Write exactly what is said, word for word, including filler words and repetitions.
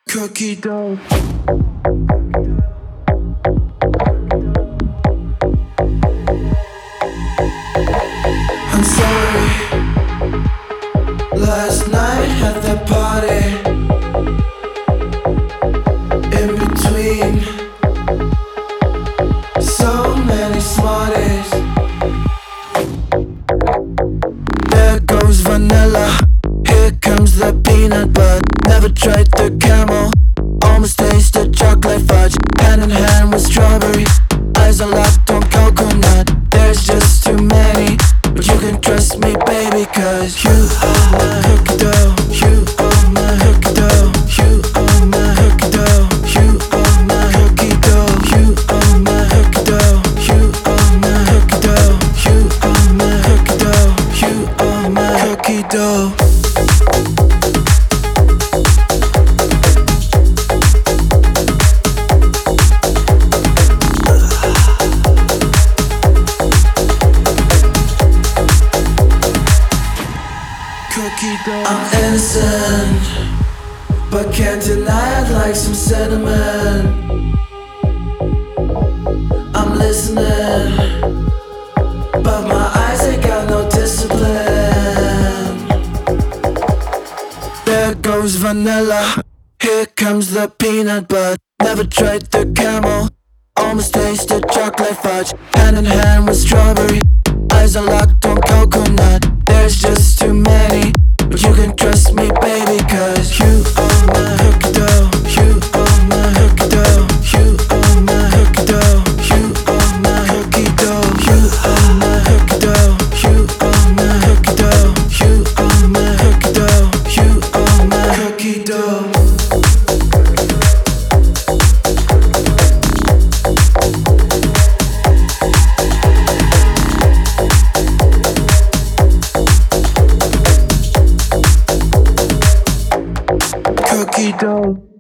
Cookie dough. I'm sorry. Last night at the party, in between so many smarties. There goes vanilla, here comes the peanut butter. Never tried the camel, almost tasted chocolate fudge. Hand in hand with strawberry, eyes are locked on coconut. There's just too many, but you can trust me, baby, cause you are my cookie dough. You are my cookie dough. You are my cookie dough. You are my cookie dough. You are my cookie dough. You are my cookie dough. You are my cookie dough. You are my cookie dough. I'm innocent, but can't deny I'd like some cinnamon. I'm listening, but my eyes ain't got no discipline. There goes vanilla, here comes the peanut butter. Never tried the camel, almost tasted chocolate fudge. Hand in hand with strawberry, eyes are locked on coconut. There's just too many, but you can trust me, baby, cause you are my cookie dough. You are my cookie dough. You are my cookie dough. You are my cookie dough. You are my cookie dough. You are my cookie dough. You are my cookie dough. You are my cookie dough. Cookie dough.